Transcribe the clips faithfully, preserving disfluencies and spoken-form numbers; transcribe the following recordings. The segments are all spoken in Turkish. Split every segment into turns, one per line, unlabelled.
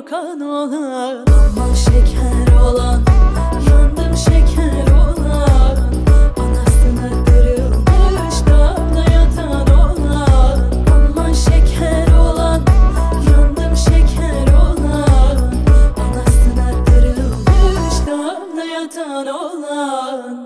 korkan olan. Aman şeker olan, yandım şeker olan. Anasına kırılmış damla yatan olan. Aman şeker olan, yandım şeker olan. Anasına kırılmış damla yatan olan.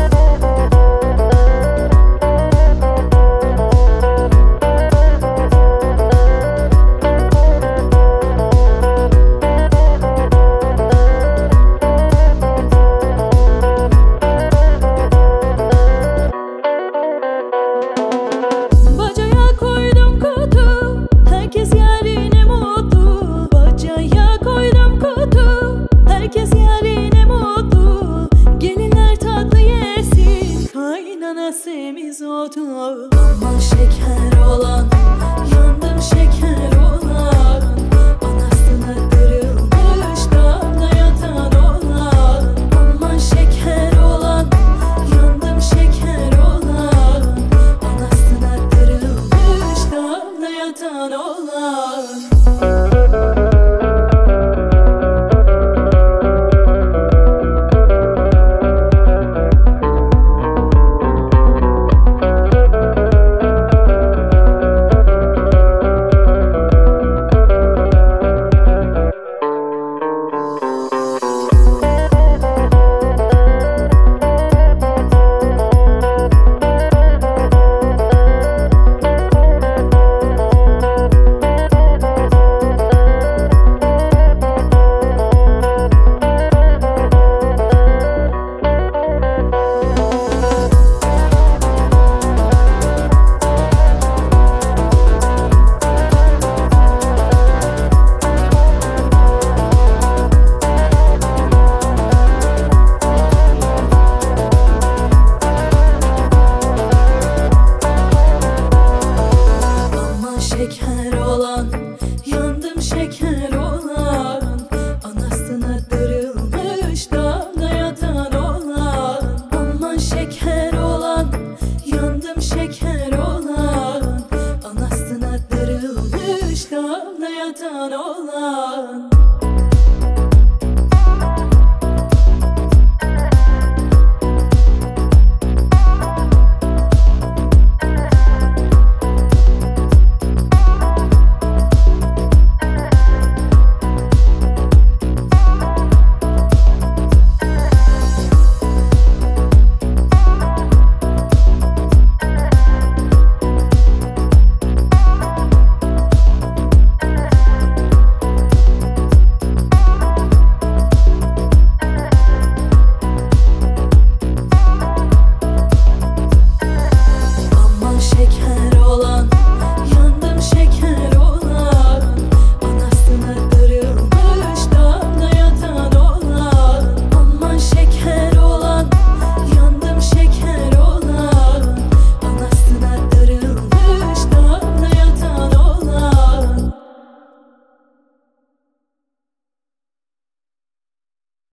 Herkes yerine mutlu, gelinler tatlı yesin, kaynana semizotu. Aman şeker olan, yandım şeker olan. Anasına kırılmış damla yatan olan. Aman şeker olan, yandım şeker olan. Anasına kırılmış damla yatan olan. Şeker